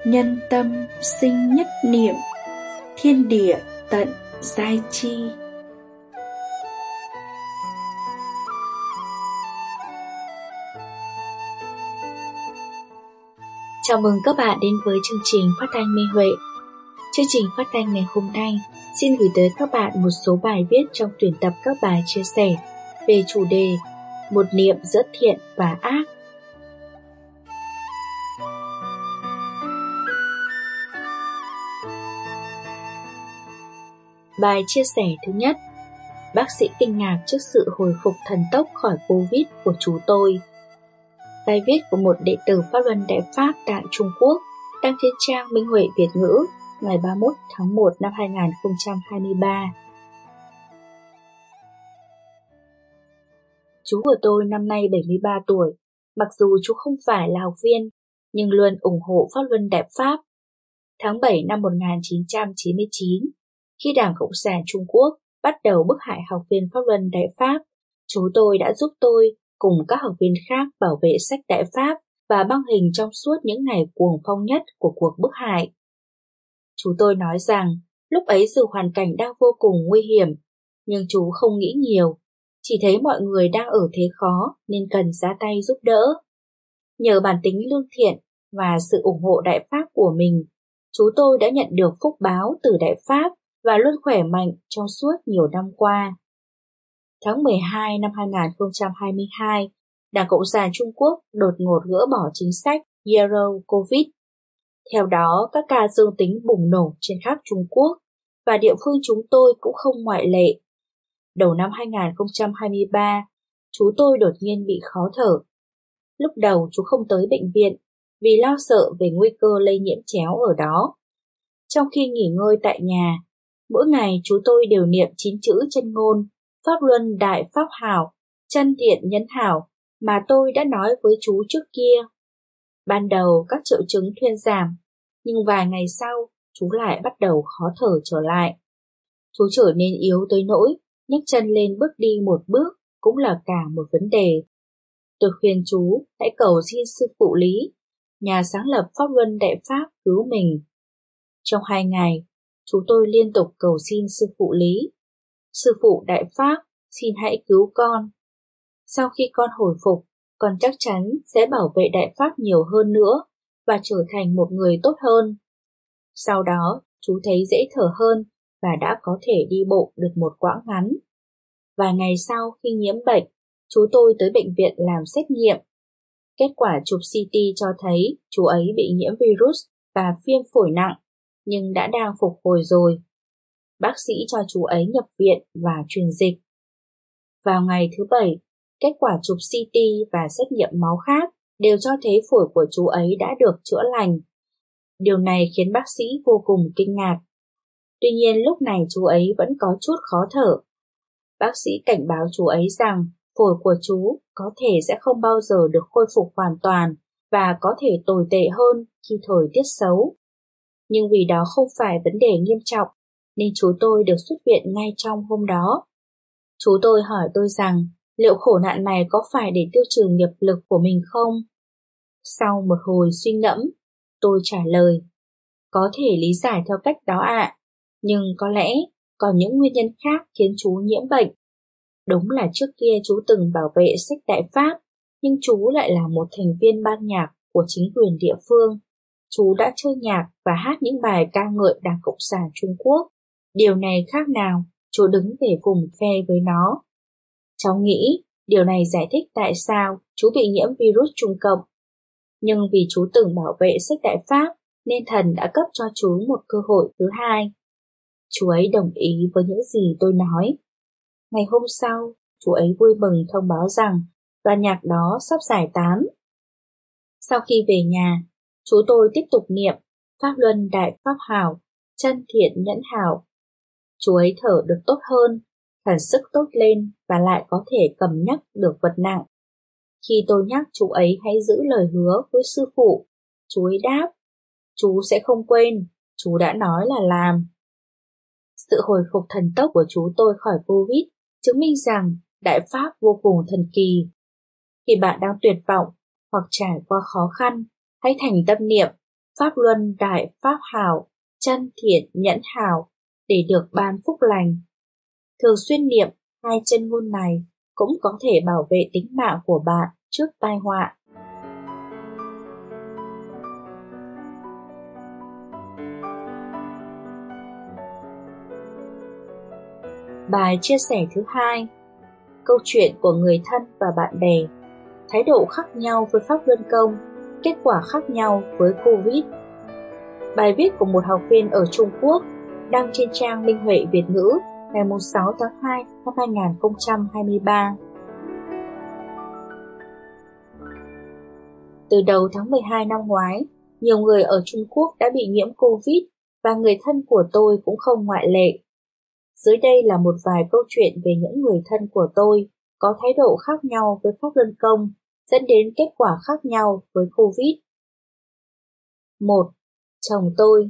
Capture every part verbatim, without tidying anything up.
nhân tâm sinh nhất niệm, thiên địa tận giai chi. Chào mừng các bạn đến với chương trình phát thanh Minh Huệ. Chương trình phát thanh ngày hôm nay xin gửi tới các bạn một số bài viết trong tuyển tập các bài chia sẻ về chủ đề một niệm giữa thiện và ác. Bài chia sẻ thứ nhất: bác sĩ kinh ngạc trước sự hồi phục thần tốc khỏi Covid của chú tôi. Bài viết của một đệ tử Pháp Luân Đại Pháp tại Trung Quốc đăng trên trang Minh Huệ Việt ngữ ngày ba mươi mốt tháng một năm hai nghìn không trăm hai mươi ba. Chú của tôi năm nay bảy mươi ba tuổi, mặc dù chú không phải là học viên, nhưng luôn ủng hộ Pháp Luân Đại Pháp. Tháng bảy năm một nghìn chín trăm chín mươi chín, khi Đảng Cộng sản Trung Quốc bắt đầu bức hại học viên Pháp Luân Đại Pháp, chú tôi đã giúp tôi cùng các học viên khác bảo vệ sách Đại Pháp và băng hình trong suốt những ngày cuồng phong nhất của cuộc bức hại. Chú tôi nói rằng, lúc ấy dù hoàn cảnh đang vô cùng nguy hiểm, nhưng chú không nghĩ nhiều, chỉ thấy mọi người đang ở thế khó nên cần ra tay giúp đỡ. Nhờ bản tính lương thiện và sự ủng hộ Đại Pháp của mình, chú tôi đã nhận được phúc báo từ Đại Pháp và luôn khỏe mạnh trong suốt nhiều năm qua. Tháng mười hai năm hai nghìn không trăm hai mươi hai, Đảng Cộng sản Trung Quốc đột ngột gỡ bỏ chính sách Zero Covid. Theo đó, các ca dương tính bùng nổ trên khắp Trung Quốc và địa phương chúng tôi cũng không ngoại lệ. Đầu năm hai nghìn không trăm hai mươi ba, chú tôi đột nhiên bị khó thở. Lúc đầu chú không tới bệnh viện vì lo sợ về nguy cơ lây nhiễm chéo ở đó. Trong khi nghỉ ngơi tại nhà, mỗi ngày chú tôi đều niệm chín chữ chân ngôn Pháp Luân Đại Pháp Hảo, chân thiện nhân hảo mà tôi đã nói với chú trước kia. Ban đầu các triệu chứng thuyên giảm, nhưng vài ngày sau chú lại bắt đầu khó thở trở lại. Chú trở nên yếu tới nỗi nhấc chân lên bước đi một bước cũng là cả một vấn đề. Tôi khuyên chú hãy cầu xin sư phụ Lý, nhà sáng lập Pháp Luân Đại Pháp, cứu mình. Trong hai ngày, chú tôi liên tục cầu xin sư phụ Lý, sư phụ Đại Pháp, xin hãy cứu con. Sau khi con hồi phục, con chắc chắn sẽ bảo vệ Đại Pháp nhiều hơn nữa và trở thành một người tốt hơn. Sau đó, chú thấy dễ thở hơn và đã có thể đi bộ được một quãng ngắn. Vài ngày sau khi nhiễm bệnh, chú tôi tới bệnh viện làm xét nghiệm. Kết quả chụp xê tê cho thấy chú ấy bị nhiễm virus và viêm phổi nặng, nhưng đã đang phục hồi rồi. Bác sĩ cho chú ấy nhập viện và truyền dịch. Vào ngày thứ bảy, kết quả chụp xê tê và xét nghiệm máu khác đều cho thấy phổi của chú ấy đã được chữa lành. Điều này khiến bác sĩ vô cùng kinh ngạc. Tuy nhiên lúc này chú ấy vẫn có chút khó thở. Bác sĩ cảnh báo chú ấy rằng phổi của chú có thể sẽ không bao giờ được khôi phục hoàn toàn và có thể tồi tệ hơn khi thời tiết xấu. Nhưng vì đó không phải vấn đề nghiêm trọng, nên chú tôi được xuất viện ngay trong hôm đó. Chú tôi hỏi tôi rằng liệu khổ nạn này có phải để tiêu trừ nghiệp lực của mình không? Sau một hồi suy ngẫm, tôi trả lời, có thể lý giải theo cách đó ạ, nhưng có lẽ còn những nguyên nhân khác khiến chú nhiễm bệnh. Đúng là trước kia chú từng bảo vệ sách Đại Pháp, nhưng chú lại là một thành viên ban nhạc của chính quyền địa phương. Chú đã chơi nhạc và hát những bài ca ngợi Đảng Cộng sản Trung Quốc. Điều này khác nào chú đứng về cùng phe với nó. Cháu nghĩ điều này giải thích tại sao chú bị nhiễm virus Trung Cộng. Nhưng vì chú từng bảo vệ sách Đại Pháp nên thần đã cấp cho chú một cơ hội thứ hai. Chú ấy đồng ý với những gì tôi nói. Ngày hôm sau, chú ấy vui mừng thông báo rằng đoàn nhạc đó sắp giải tán. Sau khi về nhà, chú tôi tiếp tục niệm Pháp Luân Đại Pháp Hảo, chân thiện nhẫn hảo. Chú ấy thở được tốt hơn, thần sức tốt lên và lại có thể cầm nhắc được vật nặng. Khi tôi nhắc chú ấy hãy giữ lời hứa với sư phụ, chú ấy đáp, chú sẽ không quên, chú đã nói là làm. Sự hồi phục thần tốc của chú tôi khỏi Covid chứng minh rằng Đại Pháp vô cùng thần kỳ. Khi bạn đang tuyệt vọng hoặc trải qua khó khăn, hãy thành tâm niệm pháp luân đại pháp hảo, chân thiện nhẫn hảo để được ban phúc lành. Thường xuyên niệm hai chân ngôn này cũng có thể bảo vệ tính mạng của bạn trước tai họa. Bài chia sẻ thứ hai, câu chuyện của người thân và bạn bè, thái độ khác nhau với pháp luân công, kết quả khác nhau với Covid. Bài viết của một học viên ở Trung Quốc đăng trên trang Minh Huệ Việt ngữ ngày sáu tháng hai năm hai nghìn không trăm hai mươi ba. Từ đầu tháng mười hai năm ngoái, nhiều người ở Trung Quốc đã bị nhiễm Covid và người thân của tôi cũng không ngoại lệ. Dưới đây là một vài câu chuyện về những người thân của tôi có thái độ khác nhau với pháp luân công, dẫn đến kết quả khác nhau với Covid. một. Chồng tôi.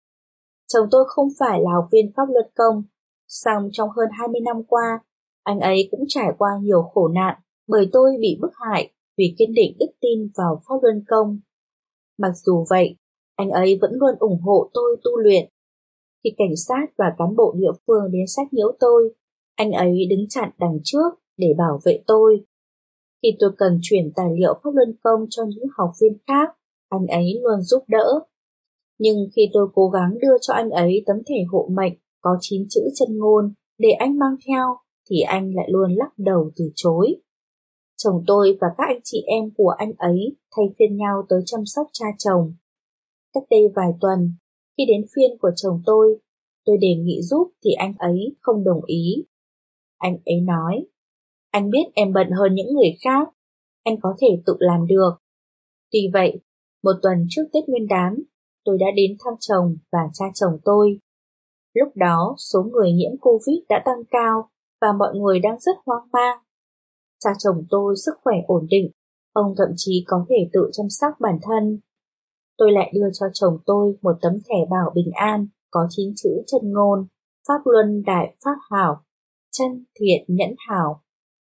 Chồng tôi không phải là học viên pháp luân công, song trong hơn hai mươi năm qua, anh ấy cũng trải qua nhiều khổ nạn bởi tôi bị bức hại vì kiên định đức tin vào pháp luân công. Mặc dù vậy, anh ấy vẫn luôn ủng hộ tôi tu luyện. Khi cảnh sát và cán bộ địa phương đến sách nhiễu tôi, anh ấy đứng chặn đằng trước để bảo vệ tôi. Khi tôi cần chuyển tài liệu pháp luân công cho những học viên khác, anh ấy luôn giúp đỡ. Nhưng khi tôi cố gắng đưa cho anh ấy tấm thẻ hộ mệnh có chín chữ chân ngôn để anh mang theo, thì anh lại luôn lắc đầu từ chối. Chồng tôi và các anh chị em của anh ấy thay phiên nhau tới chăm sóc cha chồng. Cách đây vài tuần, khi đến phiên của chồng tôi, tôi đề nghị giúp thì anh ấy không đồng ý. Anh ấy nói, anh biết em bận hơn những người khác, anh có thể tự làm được. Tuy vậy, một tuần trước Tết Nguyên đán, tôi đã đến thăm chồng và cha chồng tôi. Lúc đó, số người nhiễm Covid đã tăng cao và mọi người đang rất hoang mang. Cha chồng tôi sức khỏe ổn định, ông thậm chí có thể tự chăm sóc bản thân. Tôi lại đưa cho chồng tôi một tấm thẻ bảo bình an có chín chữ chân ngôn, pháp luân đại pháp hảo, chân thiện nhẫn hảo.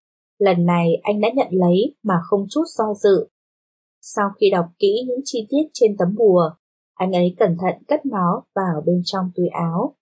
Lần này anh đã nhận lấy mà không chút do dự. Sau khi đọc kỹ những chi tiết trên tấm bùa, anh ấy cẩn thận cất nó vào bên trong túi áo.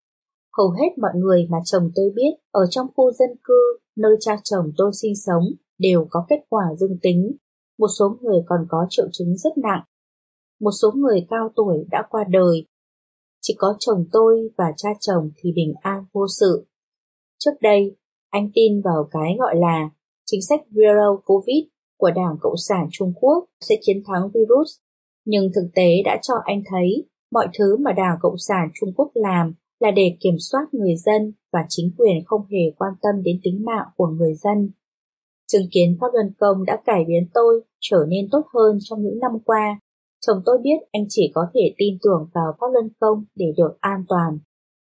Hầu hết mọi người mà chồng tôi biết ở trong khu dân cư nơi cha chồng tôi sinh sống đều có kết quả dương tính. Một số người còn có triệu chứng rất nặng. Một số người cao tuổi đã qua đời. Chỉ có chồng tôi và cha chồng thì bình an vô sự. Trước đây, anh tin vào cái gọi là chính sách Zero Covid của Đảng Cộng sản Trung Quốc sẽ chiến thắng virus. Nhưng thực tế đã cho anh thấy mọi thứ mà Đảng Cộng sản Trung Quốc làm là để kiểm soát người dân và chính quyền không hề quan tâm đến tính mạng của người dân. Chứng kiến pháp luân công đã cải biến tôi trở nên tốt hơn trong những năm qua. Chồng tôi biết anh chỉ có thể tin tưởng vào pháp luân công để được an toàn.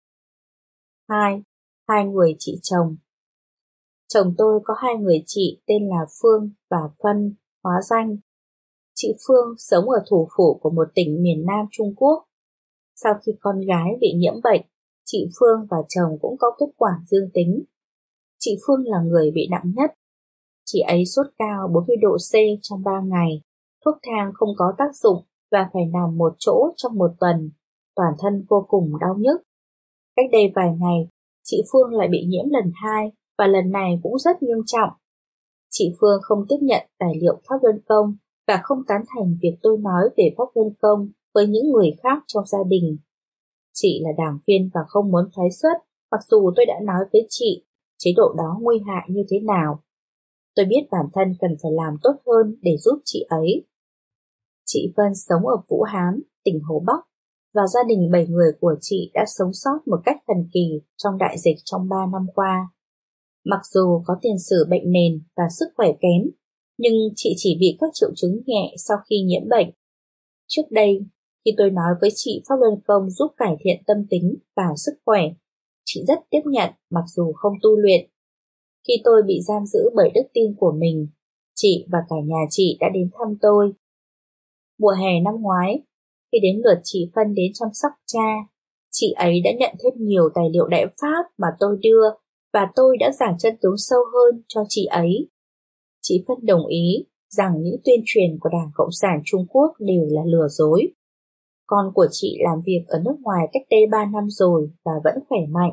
hai. Hai người chị chồng. Chồng tôi có hai người chị tên là Phương và Phân, hóa danh. Chị Phương sống ở thủ phủ của một tỉnh miền Nam Trung Quốc. Sau khi con gái bị nhiễm bệnh, chị Phương và chồng cũng có kết quả dương tính. Chị Phương là người bị nặng nhất. Chị ấy sốt cao bốn mươi độ C trong ba ngày, thuốc thang không có tác dụng và phải nằm một chỗ trong một tuần, toàn thân vô cùng đau nhức. Cách đây vài ngày, chị Phương lại bị nhiễm lần hai và lần này cũng rất nghiêm trọng. Chị Phương không tiếp nhận tài liệu pháp luân công và không tán thành việc tôi nói về pháp luân công với những người khác trong gia đình. Chị là đảng viên và không muốn thoái xuất, mặc dù tôi đã nói với chị chế độ đó nguy hại như thế nào. Tôi biết bản thân cần phải làm tốt hơn để giúp chị ấy. Chị Vân sống ở Vũ Hán, tỉnh Hồ Bắc, và gia đình bảy người của chị đã sống sót một cách thần kỳ trong đại dịch trong ba năm qua. Mặc dù có tiền sử bệnh nền và sức khỏe kém, nhưng chị chỉ bị các triệu chứng nhẹ sau khi nhiễm bệnh. Trước đây, khi tôi nói với chị pháp luân công giúp cải thiện tâm tính và sức khỏe, chị rất tiếp nhận mặc dù không tu luyện. Khi tôi bị giam giữ bởi đức tin của mình, chị và cả nhà chị đã đến thăm tôi. Mùa hè năm ngoái, khi đến lượt chị Phân đến chăm sóc cha, chị ấy đã nhận thêm nhiều tài liệu đại pháp mà tôi đưa và tôi đã giảng chân tướng sâu hơn cho chị ấy. Chị Phân đồng ý rằng những tuyên truyền của Đảng Cộng sản Trung Quốc đều là lừa dối. Con của chị làm việc ở nước ngoài cách đây ba năm rồi và vẫn khỏe mạnh.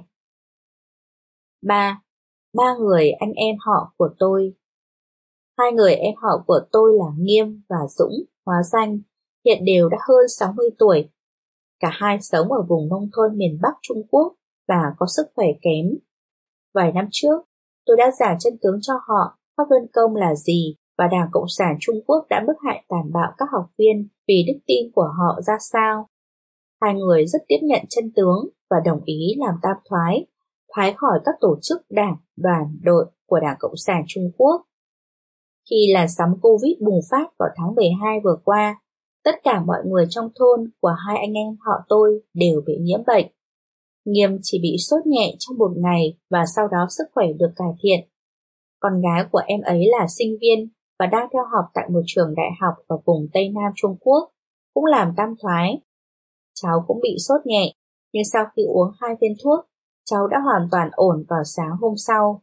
ba. Ba người anh em họ của tôi. Hai người em họ của tôi là Nghiêm và Dũng, hóa danh, hiện đều đã hơn sáu mươi tuổi. Cả hai sống ở vùng nông thôn miền Bắc Trung Quốc và có sức khỏe kém. Vài năm trước, tôi đã giảng chân tướng cho họ Pháp Luân Công là gì và Đảng Cộng sản Trung Quốc đã bức hại tàn bạo các học viên vì đức tin của họ ra sao. Hai người rất tiếp nhận chân tướng và đồng ý làm tam thoái, thoái khỏi các tổ chức đảng, đoàn, đội của Đảng Cộng sản Trung Quốc. Khi làn sóng Covid bùng phát vào tháng mười hai vừa qua, tất cả mọi người trong thôn của hai anh em họ tôi đều bị nhiễm bệnh. Nghiêm chỉ bị sốt nhẹ trong một ngày và sau đó sức khỏe được cải thiện. Con gái của em ấy là sinh viên và đang theo học tại một trường đại học ở vùng Tây Nam Trung Quốc, cũng làm tam thoái. Cháu cũng bị sốt nhẹ, nhưng sau khi uống hai viên thuốc, cháu đã hoàn toàn ổn vào sáng hôm sau.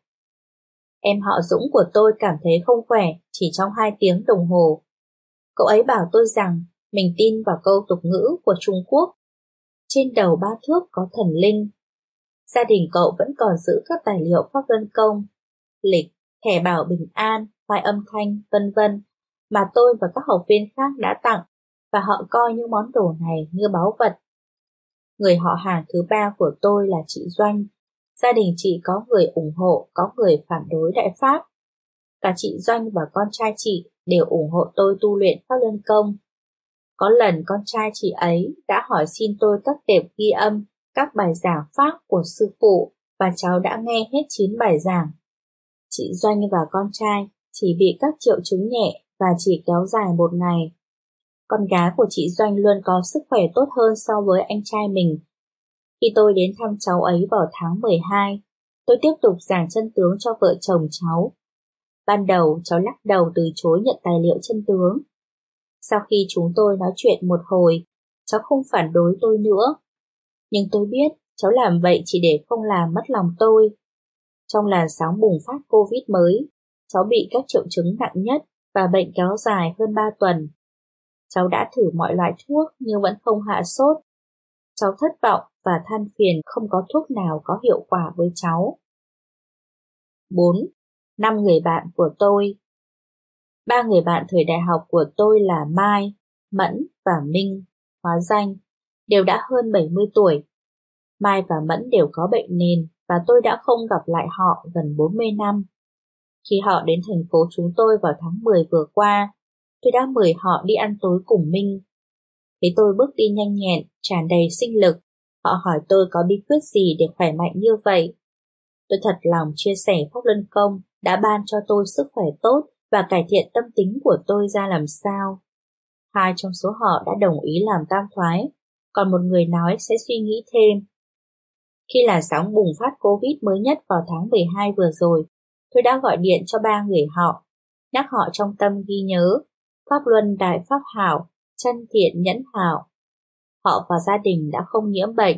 Em họ Dũng của tôi cảm thấy không khỏe chỉ trong hai tiếng đồng hồ. Cậu ấy bảo tôi rằng mình tin vào câu tục ngữ của Trung Quốc. Trên đầu ba thước có thần linh. Gia đình cậu vẫn còn giữ các tài liệu Pháp Luân Công, lịch, thẻ bảo bình an, file âm thanh, vân vân mà tôi và các học viên khác đã tặng, và họ coi những món đồ này như báu vật. Người họ hàng thứ ba của tôi là chị Doanh. Gia đình chị có người ủng hộ, có người phản đối Đại Pháp. Cả chị Doanh và con trai chị đều ủng hộ tôi tu luyện Pháp Luân Công. Có lần con trai chị ấy đã hỏi xin tôi các tệp ghi âm các bài giảng Pháp của sư phụ và cháu đã nghe hết chín bài giảng. Chị Doanh và con trai chỉ bị các triệu chứng nhẹ và chỉ kéo dài một ngày. Con gái của chị Doanh luôn có sức khỏe tốt hơn so với anh trai mình. Khi tôi đến thăm cháu ấy vào tháng mười hai, tôi tiếp tục giảng chân tướng cho vợ chồng cháu. Ban đầu cháu lắc đầu từ chối nhận tài liệu chân tướng. Sau khi chúng tôi nói chuyện một hồi, cháu không phản đối tôi nữa. Nhưng tôi biết cháu làm vậy chỉ để không làm mất lòng tôi. Trong làn sóng bùng phát Covid mới, cháu bị các triệu chứng nặng nhất và bệnh kéo dài hơn ba tuần. Cháu đã thử mọi loại thuốc nhưng vẫn không hạ sốt. Cháu thất vọng và than phiền không có thuốc nào có hiệu quả với cháu. bốn. Năm người bạn của tôi. Ba người bạn thời đại học của tôi là Mai, Mẫn và Minh, hóa danh, đều đã hơn bảy mươi tuổi. Mai và Mẫn đều có bệnh nền và tôi đã không gặp lại họ gần bốn mươi năm. Khi họ đến thành phố chúng tôi vào tháng mười vừa qua, tôi đã mời họ đi ăn tối cùng Minh. Thấy tôi bước đi nhanh nhẹn, tràn đầy sinh lực, họ hỏi tôi có bí quyết gì để khỏe mạnh như vậy. Tôi thật lòng chia sẻ Pháp Luân Công đã ban cho tôi sức khỏe tốt và cải thiện tâm tính của tôi ra làm sao. Hai trong số họ đã đồng ý làm tam thoái, còn một người nói sẽ suy nghĩ thêm. Khi làn sóng bùng phát Covid mới nhất vào tháng mười hai vừa rồi, tôi đã gọi điện cho ba người họ, nhắc họ trong tâm ghi nhớ Pháp Luân Đại Pháp Hảo, chân thiện nhẫn hảo. Họ và gia đình đã không nhiễm bệnh.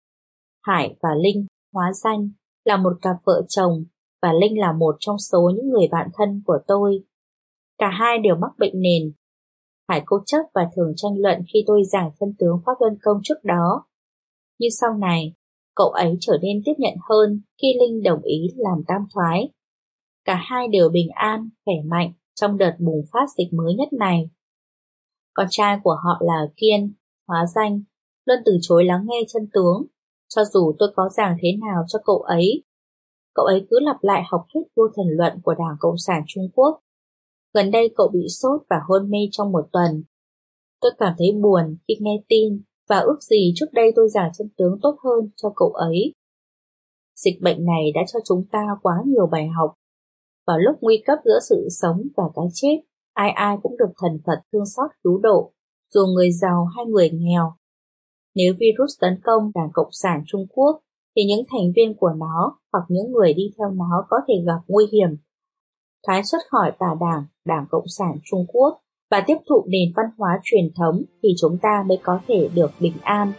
Hải và Linh, hóa danh, là một cặp vợ chồng và Linh là một trong số những người bạn thân của tôi. Cả hai đều mắc bệnh nền. Hải cố chấp và thường tranh luận khi tôi giảng chân tướng Pháp Luân Công trước đó. Nhưng sau này, cậu ấy trở nên tiếp nhận hơn khi Linh đồng ý làm tam thoái. Cả hai đều bình an, khỏe mạnh trong đợt bùng phát dịch mới nhất này. Con trai của họ là Kiên, hóa danh, luôn từ chối lắng nghe chân tướng, cho dù tôi có giảng thế nào cho cậu ấy. Cậu ấy cứ lặp lại học thuyết vô thần luận của Đảng Cộng sản Trung Quốc. Gần đây cậu bị sốt và hôn mê trong một tuần. Tôi cảm thấy buồn khi nghe tin và ước gì trước đây tôi giảng chân tướng tốt hơn cho cậu ấy. Dịch bệnh này đã cho chúng ta quá nhiều bài học. Vào lúc nguy cấp giữa sự sống và cái chết, ai ai cũng được thần Phật thương xót cứu độ, dù người giàu hay người nghèo. Nếu virus tấn công Đảng Cộng sản Trung Quốc, thì những thành viên của nó hoặc những người đi theo nó có thể gặp nguy hiểm. Thoái xuất khỏi tà đảng, Đảng Cộng sản Trung Quốc và tiếp thụ nền văn hóa truyền thống thì chúng ta mới có thể được bình an.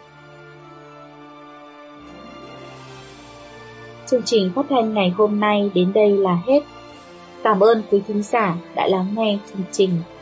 Chương trình phát thanh ngày hôm nay đến đây là hết. Cảm ơn quý thính giả đã lắng nghe chương trình.